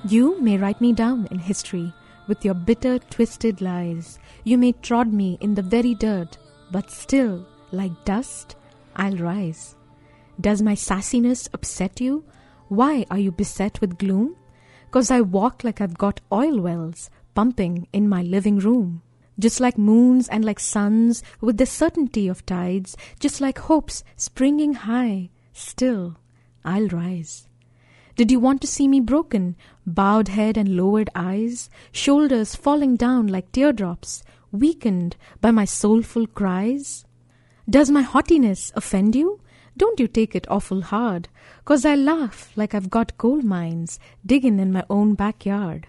You may write me down in history with your bitter, twisted lies. You may trod me in the very dirt, but still, like dust, I'll rise. Does my sassiness upset you? Why are you beset with gloom? 'Cause I walk like I've got oil wells pumping in my living room. Just like moons and like suns with the certainty of tides, just like hopes springing high, still I'll rise. Did you want to see me broken, bowed head and lowered eyes, shoulders falling down like teardrops, weakened by my soulful cries? Does my haughtiness offend you? Don't you take it awful hard, 'cause I laugh like I've got coal mines digging in my own backyard.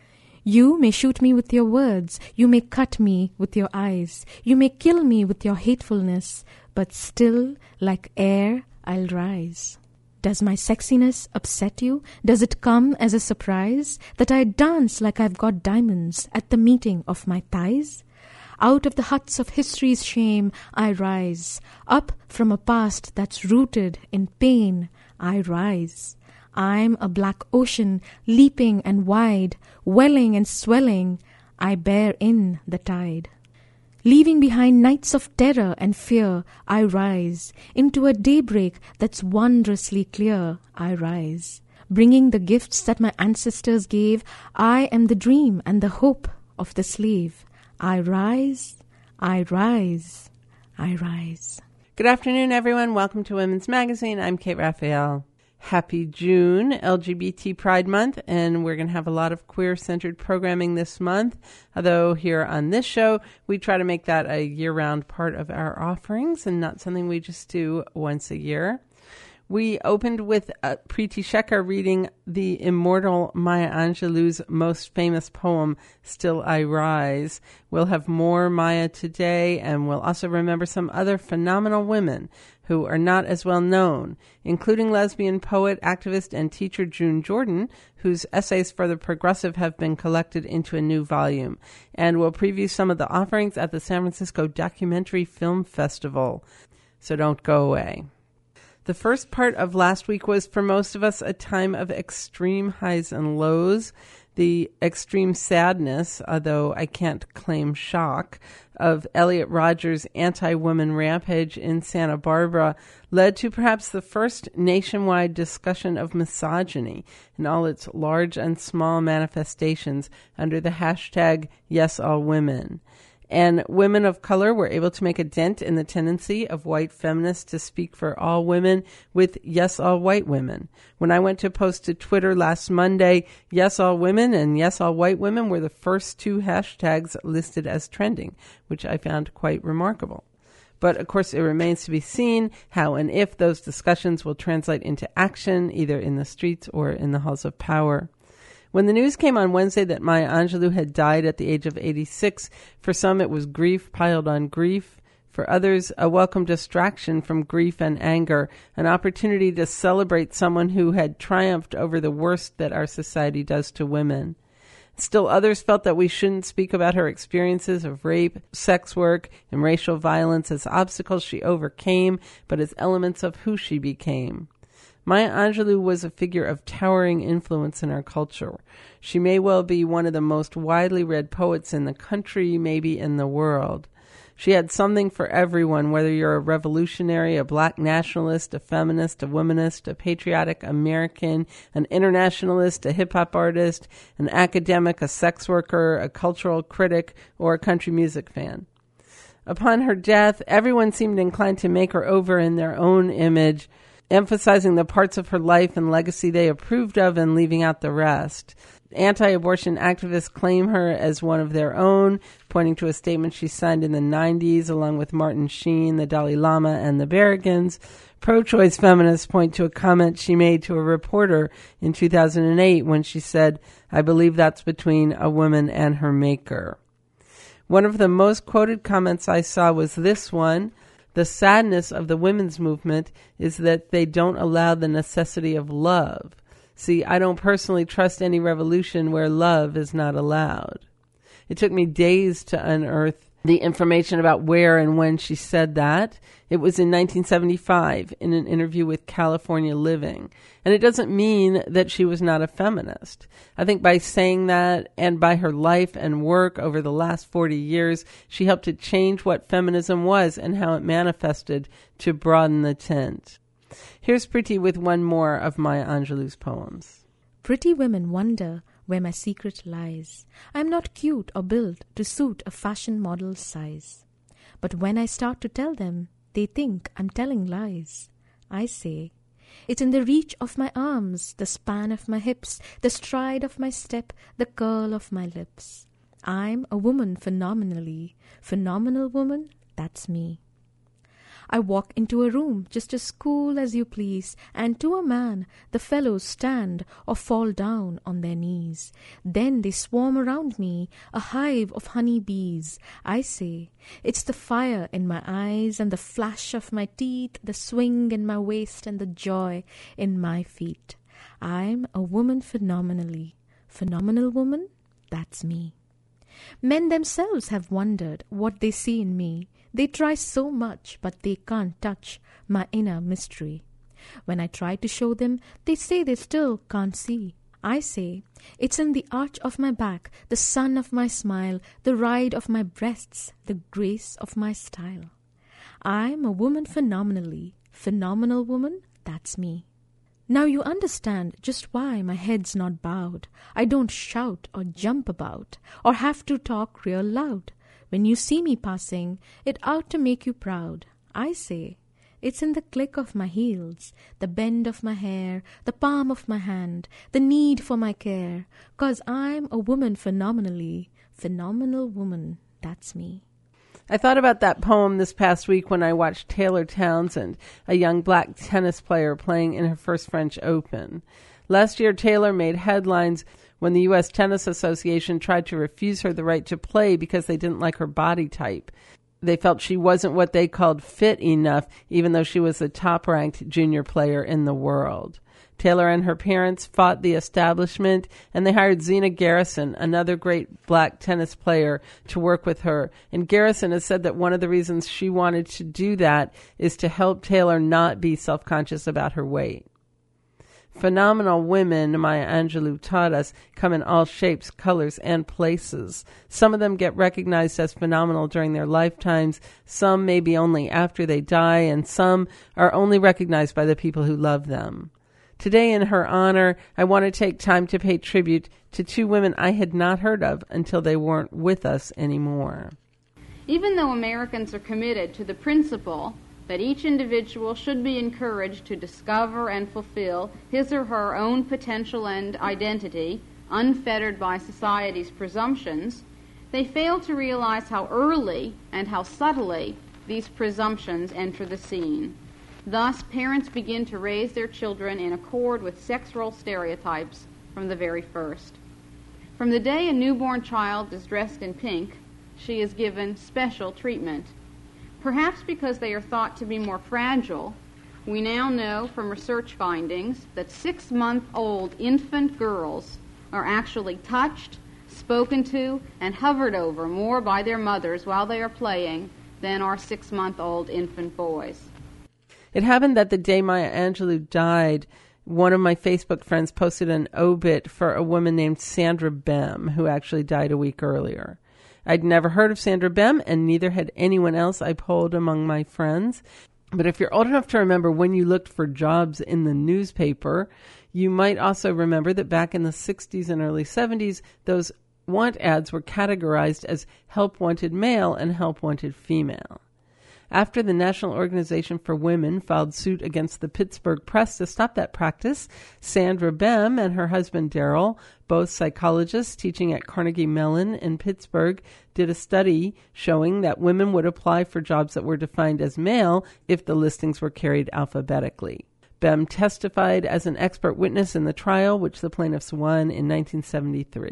You may shoot me with your words, you may cut me with your eyes, you may kill me with your hatefulness, but still, like air, I'll rise. Does my sexiness upset you? Does it come as a surprise that I dance like I've got diamonds at the meeting of my thighs? Out of the huts of history's shame I rise. Up from a past that's rooted in pain I rise. I'm a black ocean, leaping and wide, welling and swelling, I bear in the tide. Leaving behind nights of terror and fear, I rise. Into a daybreak that's wondrously clear, I rise. Bringing the gifts that my ancestors gave, I am the dream and the hope of the slave. I rise, I rise, I rise. Good afternoon, everyone. Welcome to Women's Magazine. I'm Kate Raphael. Happy June, LGBT Pride Month, and we're going to have a lot of queer-centered programming this month. Although here on this show, we try to make that a year-round part of our offerings and not something we just do once a year. We opened with Preeti Shekhar reading the immortal Maya Angelou's most famous poem, Still I Rise. We'll have more Maya today, and we'll also remember some other phenomenal women who are not as well known, including lesbian poet, activist, and teacher June Jordan, whose essays for the progressive have been collected into a new volume. And we'll preview some of the offerings at the San Francisco Documentary Film Festival. So don't go away. The first part of last week was, for most of us, a time of extreme highs and lows. The extreme sadness, although I can't claim shock, of Elliot Rodger's anti-woman rampage in Santa Barbara led to perhaps the first nationwide discussion of misogyny in all its large and small manifestations under the hashtag #YesAllWomen. And women of color were able to make a dent in the tendency of white feminists to speak for all women with Yes All White Women. When I went to post to Twitter last Monday, Yes All Women and Yes All White Women were the first two hashtags listed as trending, which I found quite remarkable. But of course, it remains to be seen how and if those discussions will translate into action, either in the streets or in the halls of power. When the news came on Wednesday that Maya Angelou had died at the age of 86, for some it was grief piled on grief. For others, a welcome distraction from grief and anger, an opportunity to celebrate someone who had triumphed over the worst that our society does to women. Still others felt that we shouldn't speak about her experiences of rape, sex work, and racial violence as obstacles she overcame, but as elements of who she became. Maya Angelou was a figure of towering influence in our culture. She may well be one of the most widely read poets in the country, maybe in the world. She had something for everyone, whether you're a revolutionary, a black nationalist, a feminist, a womanist, a patriotic American, an internationalist, a hip-hop artist, an academic, a sex worker, a cultural critic, or a country music fan. Upon her death, everyone seemed inclined to make her over in their own image, emphasizing the parts of her life and legacy they approved of and leaving out the rest. Anti-abortion activists claim her as one of their own, pointing to a statement she signed in the 90s along with Martin Sheen, the Dalai Lama, and the Berrigans. Pro-choice feminists point to a comment she made to a reporter in 2008 when she said, "I believe that's between a woman and her maker." One of the most quoted comments I saw was this one: "The sadness of the women's movement is that they don't allow the necessity of love. See, I don't personally trust any revolution where love is not allowed." It took me days to unearth the information about where and when she said that. It was in 1975 in an interview with California Living. And it doesn't mean that she was not a feminist. I think by saying that and by her life and work over the last 40 years, she helped to change what feminism was and how it manifested to broaden the tent. Here's Priti with one more of Maya Angelou's poems. Pretty women wonder where my secret lies. I am not cute or built to suit a fashion model's size. But when I start to tell them, they think I'm telling lies. I say, it's in the reach of my arms, the span of my hips, the stride of my step, the curl of my lips. I'm a woman phenomenally. Phenomenal woman, that's me. I walk into a room just as cool as you please, and to a man the fellows stand or fall down on their knees. Then they swarm around me, a hive of honey bees. I say, it's the fire in my eyes and the flash of my teeth, the swing in my waist and the joy in my feet. I'm a woman phenomenally. Phenomenal woman, that's me. Men themselves have wondered what they see in me. They try so much, but they can't touch my inner mystery. When I try to show them, they say they still can't see. I say, it's in the arch of my back, the sun of my smile, the ride of my breasts, the grace of my style. I'm a woman phenomenally. Phenomenal woman, that's me. Now you understand just why my head's not bowed. I don't shout or jump about, or have to talk real loud. When you see me passing, it ought to make you proud. I say, it's in the click of my heels, the bend of my hair, the palm of my hand, the need for my care, 'cause I'm a woman phenomenally. Phenomenal woman, that's me. I thought about that poem this past week when I watched Taylor Townsend, a young black tennis player playing in her first French Open. Last year, Taylor made headlines when the U.S. Tennis Association tried to refuse her the right to play because they didn't like her body type. They felt she wasn't what they called fit enough, even though she was the top-ranked junior player in the world. Taylor and her parents fought the establishment, and they hired Zina Garrison, another great black tennis player, to work with her. And Garrison has said that one of the reasons she wanted to do that is to help Taylor not be self-conscious about her weight. Phenomenal women, Maya Angelou taught us, come in all shapes, colors, and places. Some of them get recognized as phenomenal during their lifetimes, some maybe only after they die, and some are only recognized by the people who love them. Today, in her honor, I want to take time to pay tribute to two women I had not heard of until they weren't with us anymore. Even though Americans are committed to the principle that each individual should be encouraged to discover and fulfill his or her own potential and identity, unfettered by society's presumptions, they fail to realize how early and how subtly these presumptions enter the scene. Thus, parents begin to raise their children in accord with sex role stereotypes from the very first. From the day a newborn child is dressed in pink, she is given special treatment. Perhaps because they are thought to be more fragile, we now know from research findings that 6-month-old infant girls are actually touched, spoken to, and hovered over more by their mothers while they are playing than are 6-month-old infant boys. It happened that the day Maya Angelou died, one of my Facebook friends posted an obit for a woman named Sandra Bem, who actually died a week earlier. I'd never heard of Sandra Bem, and neither had anyone else I polled among my friends. But if you're old enough to remember when you looked for jobs in the newspaper, you might also remember that back in the 60s and early 70s, those want ads were categorized as help wanted male and help wanted female. After the National Organization for Women filed suit against the Pittsburgh Press to stop that practice, Sandra Bem and her husband Daryl, both psychologists teaching at Carnegie Mellon in Pittsburgh, did a study showing that women would apply for jobs that were defined as male if the listings were carried alphabetically. Bem testified as an expert witness in the trial, which the plaintiffs won in 1973.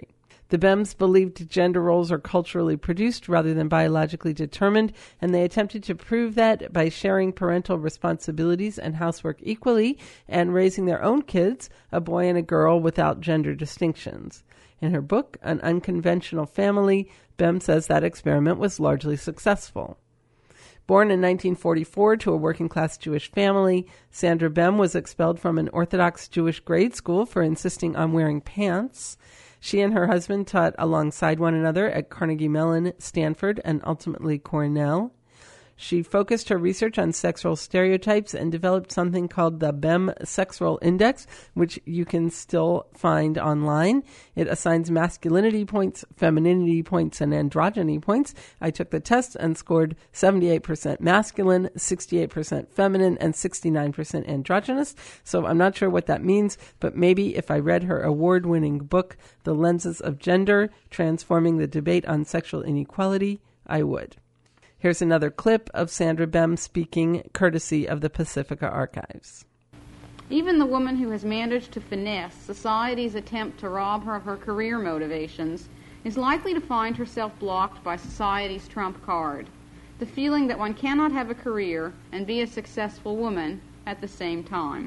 The Bems believed gender roles are culturally produced rather than biologically determined, and they attempted to prove that by sharing parental responsibilities and housework equally and raising their own kids, a boy and a girl, without gender distinctions. In her book, An Unconventional Family, Bem says that experiment was largely successful. Born in 1944 to a working-class Jewish family, Sandra Bem was expelled from an Orthodox Jewish grade school for insisting on wearing pants. She and her husband taught alongside one another at Carnegie Mellon, Stanford, and ultimately Cornell. She focused her research on sexual stereotypes and developed something called the Bem Sexual Index, which you can still find online. It assigns masculinity points, femininity points, and androgyny points. I took the test and scored 78% masculine, 68% feminine, and 69% androgynous. So I'm not sure what that means, but maybe if I read her award-winning book, The Lenses of Gender, Transforming the Debate on Sexual Inequality, I would. Here's another clip of Sandra Bem speaking, courtesy of the Pacifica Archives. Even the woman who has managed to finesse society's attempt to rob her of her career motivations is likely to find herself blocked by society's trump card, the feeling that one cannot have a career and be a successful woman at the same time.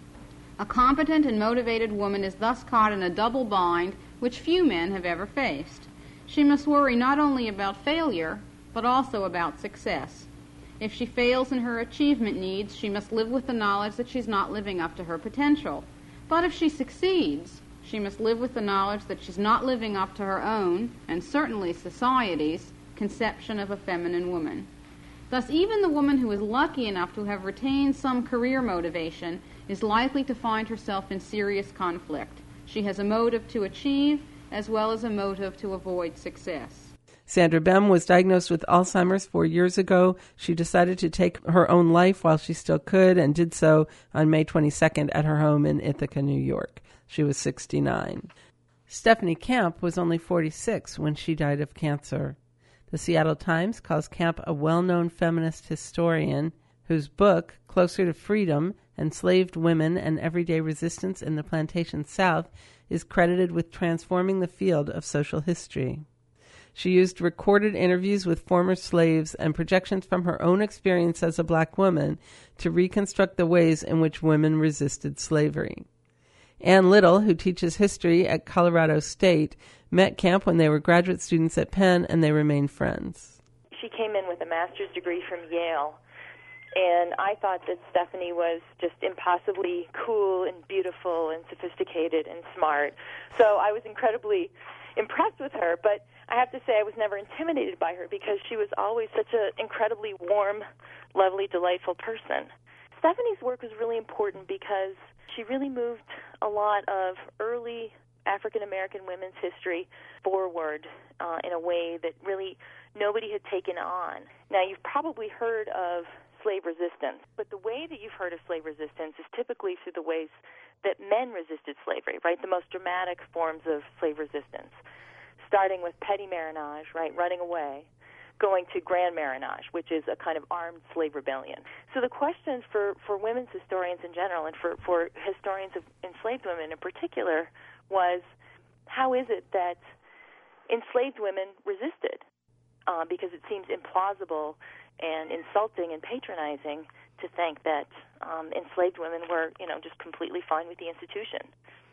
A competent and motivated woman is thus caught in a double bind which few men have ever faced. She must worry not only about failure, but also about success. If she fails in her achievement needs, she must live with the knowledge that she's not living up to her potential. But if she succeeds, she must live with the knowledge that she's not living up to her own, and certainly society's, conception of a feminine woman. Thus, even the woman who is lucky enough to have retained some career motivation is likely to find herself in serious conflict. She has a motive to achieve, as well as a motive to avoid success. Sandra Bem was diagnosed with Alzheimer's 4 years ago. She decided to take her own life while she still could and did so on May 22nd at her home in Ithaca, New York. She was 69. Stephanie Camp was only 46 when she died of cancer. The Seattle Times calls Camp a well-known feminist historian whose book, Closer to Freedom, Enslaved Women and Everyday Resistance in the Plantation South, is credited with transforming the field of social history. She used recorded interviews with former slaves and projections from her own experience as a black woman to reconstruct the ways in which women resisted slavery. Ann Little, who teaches history at Colorado State, met Camp when they were graduate students at Penn, and they remained friends. She came in with a master's degree from Yale, and I thought that Stephanie was just impossibly cool and beautiful and sophisticated and smart. So I was incredibly impressed with her, but I have to say I was never intimidated by her because she was always such an incredibly warm, lovely, delightful person. Stephanie's work was really important because she really moved a lot of early African-American women's history forward in a way that really nobody had taken on. Now, you've probably heard of slave resistance, but the way that you've heard of slave resistance is typically through the ways that men resisted slavery, right? The most dramatic forms of slave resistance, starting with petty marriage, right, running away, going to grand marriage, which is a kind of armed slave rebellion. So the question for women's historians in general and for historians of enslaved women in particular was, how is it that enslaved women resisted? Because it seems implausible and insulting and patronizing to think that enslaved women were, just completely fine with the institution.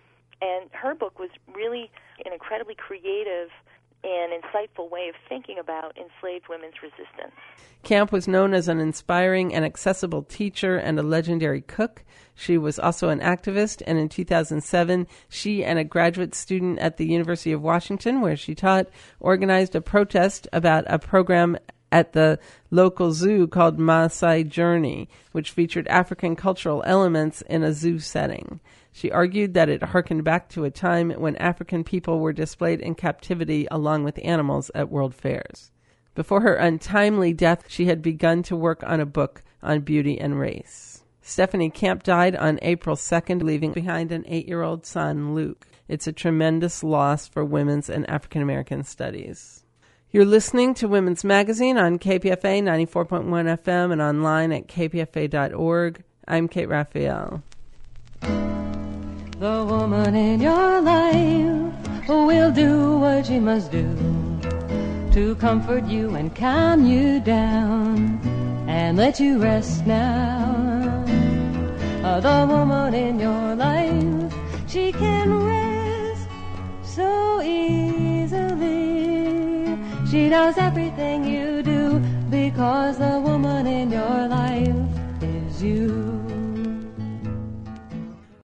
And her book was really an incredibly creative and insightful way of thinking about enslaved women's resistance. Camp was known as an inspiring and accessible teacher and a legendary cook. She was also an activist, and in 2007, she and a graduate student at the University of Washington, where she taught, organized a protest about a program at the local zoo called Maasai Journey, which featured African cultural elements in a zoo setting. She argued that it harkened back to a time when African people were displayed in captivity along with animals at world fairs. Before her untimely death, she had begun to work on a book on beauty and race. Stephanie Camp died on April 2nd, leaving behind an 8-year-old son, Luke. It's a tremendous loss for women's and African American studies. You're listening to Women's Magazine on KPFA 94.1 FM and online at kpfa.org. I'm Kate Raphael. The woman in your life will do what she must do to comfort you and calm you down and let you rest now. The woman in your life, she can rest so easily. She knows everything you do because the woman in your life is you.